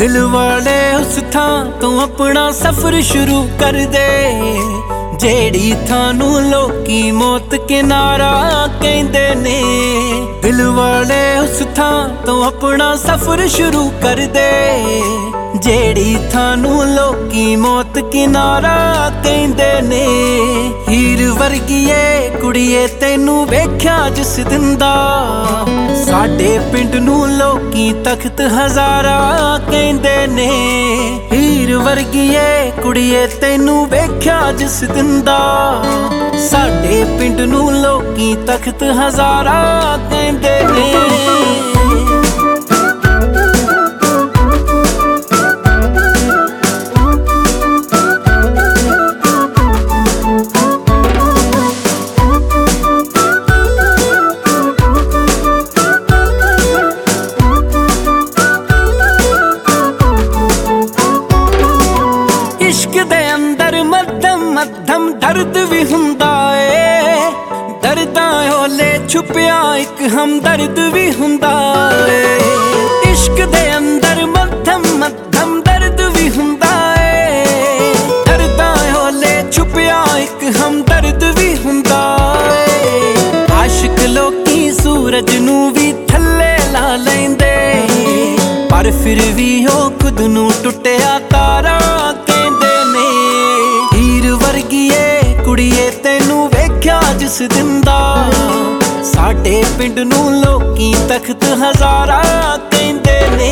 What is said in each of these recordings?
दिल वाले उस थां तो अपना सफर शुरू कर दे जेड़ी थानू लोकी मौत किनारा कहंदे ने। दिल वाले उस थां तो अपना सफर शुरू कर दे जेड़ी थानू लोकी मौत किनारा कहंदे ने। हीर वर्गीए कुड़िए तैनू वेख्या जिस दिन दा साडे पिंड नू लोकी तख्त हजारा कहंदे ने। हीर वर्गीए कुड़िए तैनू वेख्या जिस दिन दा साडे पिंड नू लोकी तख्त हजारा कहंदे ने। इश्क दे अंदर मध्यम मध्यम दर्द भी हुंदा ए, दर्दां ओले छुपिया एक हमदर्द भी हुंदा ए। इश्क दे अंदर मध्यम मध्यम दर्द भी हुंदा ए, दर्दां ओले छुपिया एक हमदर्द भी हुंदा ए। आशिक लोकी सूरज नू भी थल्ले ला लैंदे पर फिर भी ओ खुद नू टुटिया तारा कुड़िए तैनू वेख्या जिस दिन दा साडे पिंड नू लोकी तख्त हजारा कहंदे ने।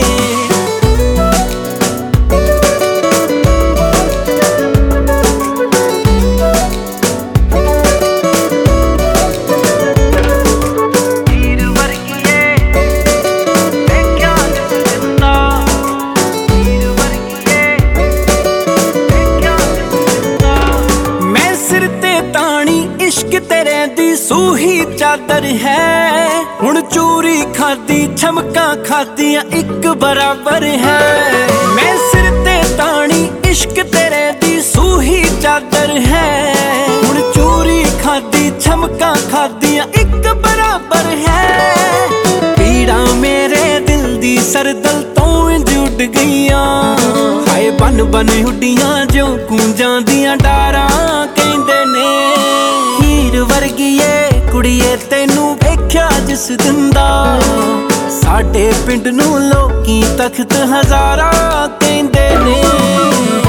इश्क तेरे दी सूही चादर है हुण चूरी खादी छमका खादियां एक बराबर है। मैं सिर ते ताणी इश्क तेरे दी सूही चादर है हुण चूरी खादी छमका खादियां एक बराबर है। पीड़ा मेरे दिल दी सरदल तो जुड़ गईयां हाय बन बन उड्डियां जो कूंजां दियां डारा कहंदे ने। वर्गीए कुड़िए तैनू वेख्या जिस दिन दा साडे पिंड नू लोकी तख्त हजारा कहंदे ने।